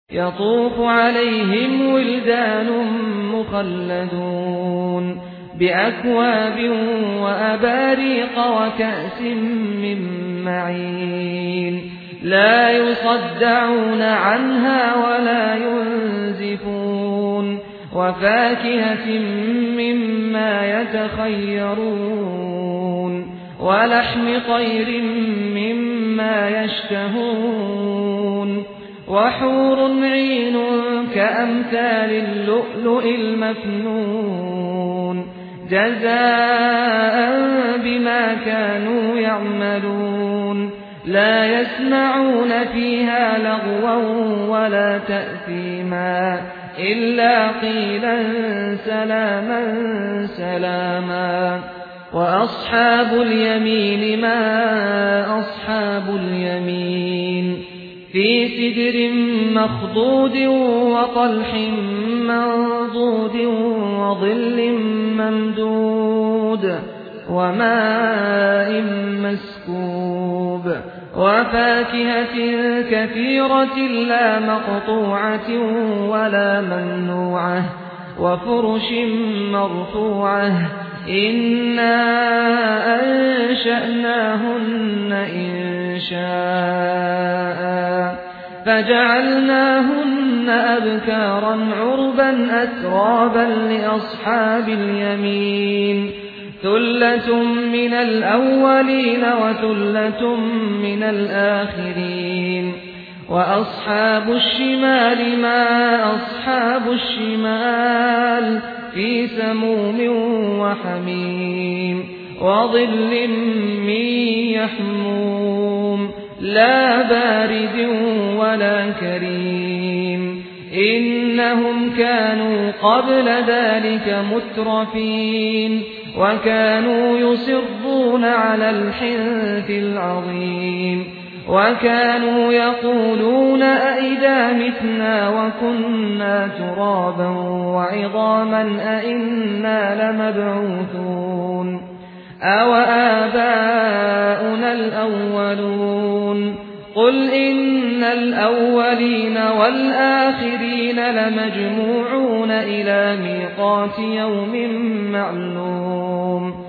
يطوف عليهم ولدان مخلدون بأكواب وأباريق وكأس من معين لا يصدعون عنها ولا ينزفون وفاكهة مما يتخيرون ولحم طير مما يشتهون وحور عين كأمثال اللؤلؤ المكنون جزاء بما كانوا يعملون لا يسمعون فيها لغوا ولا تأثيما إلا قيلا سلاما سلاما وأصحاب اليمين ما أصحاب اليمين في سدر مخضود وطلح منضود وظل ممدود وماء مسكوب وفاكهة كثيرة لا مقطوعة ولا ممنوعة وفرش مرفوعة إنا أنشأناهن إنشاء فجعلناهن أبكارا عربا أترابا لأصحاب اليمين ثلة من الأولين وثلة من الآخرين وأصحاب الشمال ما أصحاب الشمال في سموم وحميم وظل من يحموم لا بارد ولا كريم إنهم كانوا قبل ذلك مترفين وكانوا يصرون على الحنث العظيم وكانوا يقولون أئذا متنا وكنا ترابا وعظاما أئنا لمبعوثون أوآباؤنا الأولون قل إن الأولين والآخرين لمجموعون إلى ميقات يوم معلوم